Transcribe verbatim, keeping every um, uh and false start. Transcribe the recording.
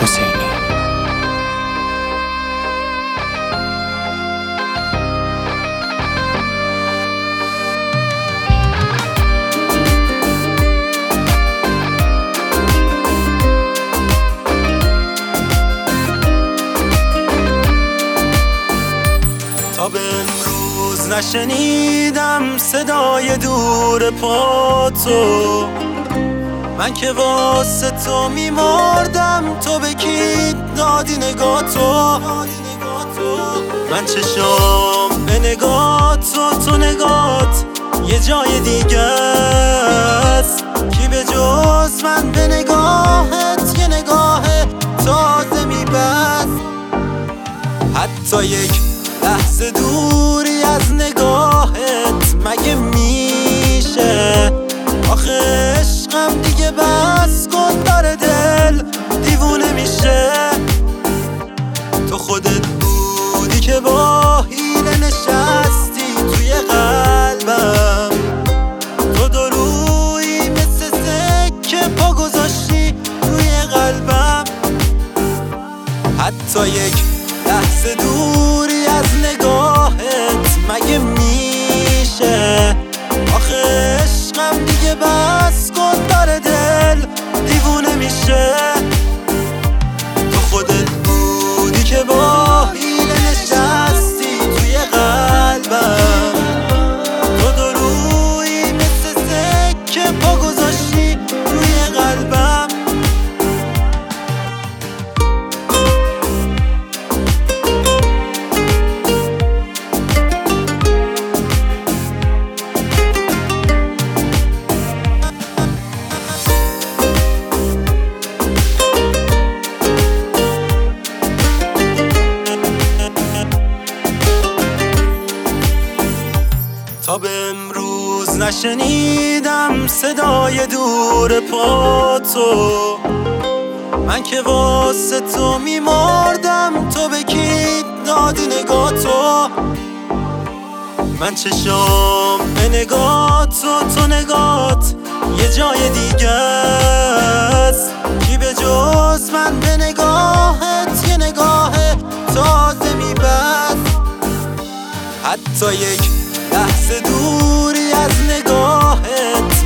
حسینی. تا به امروز نشنیدم صدای دور پاتو، من که واسه تو میمردم، تو به کی دادی نگاه تو؟ من چشام به نگاه تو، تو نگات یه جای دیگه است. کی به جز من به نگاهت یه نگاه تازه میبست؟ حتی یک لحظه دوری از نگاهت مگه میشه؟ آخه عشقم دیگه بس کن، داره دل دیوونه میشه. تو خودت بودی که با حیله نشستی توی قلبم، تو دو روی مثل سکه پا گذاشتی روی قلبم. حتی یک لحظه دوری از نگاهت مگه میشه؟ آخه عشقم دیگه بس کن، داره دل دیوونه میشه. تو خودت بودی که با حیله نشستی توی قلبم، تو دو روی مثل سکه پا گذاشتی روی قلبم. تا به امروز نشنیدم صدای دور پاتو، من که واسه تو میمردم، تو به کی دادی نگاه تو؟ من چشام به نگاه تو، تو نگات یه جای دیگه است. کی به جز من به نگاهت یه نگاه تازه میبست؟ حتی یک لحظه دوری از نگاهت